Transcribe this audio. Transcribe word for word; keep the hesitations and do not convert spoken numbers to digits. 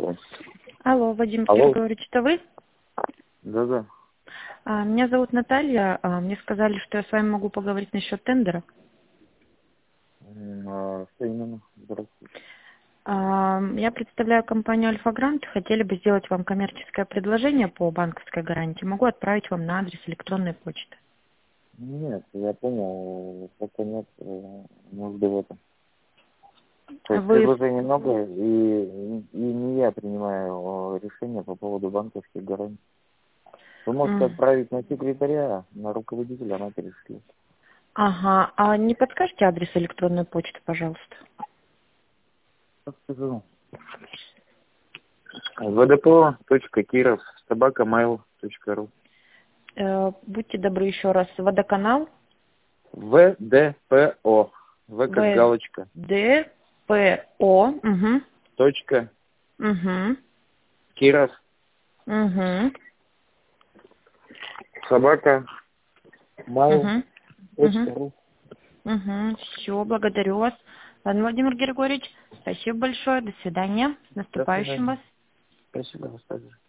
Алло. Алло, Вадим Алло. Григорьевич, это вы? Да-да. А, Меня зовут Наталья. А, Мне сказали, что я с вами могу поговорить насчет тендера. М, а, Что именно? Здравствуйте. А, Я представляю компанию Альфа Грант. Хотели бы сделать вам коммерческое предложение по банковской гарантии. Могу отправить вам на адрес электронной почты. Нет, я понял, пока нет э, нужды в этом. То есть Вы... предложений много, и, и не я принимаю э, решение по поводу банковских гарантий. Вы можете М. отправить на секретаря, на руководителя, она перешлет. Ага. А не подскажете адрес электронной почты, пожалуйста? Как скажу? вдпо точка киров собака mail точка ру. Э, Будьте добры еще раз. Водоканал. вдпо. В как В галочка. Д П О. Угу. Точка. Угу. Киров. Угу. Собака. Mail. Угу. Угу. Точка ру. Угу, все, благодарю вас. Ладно, Владимир Григорьевич, спасибо большое, до свидания, с До наступающим свидания. вас. Спасибо, до свидания.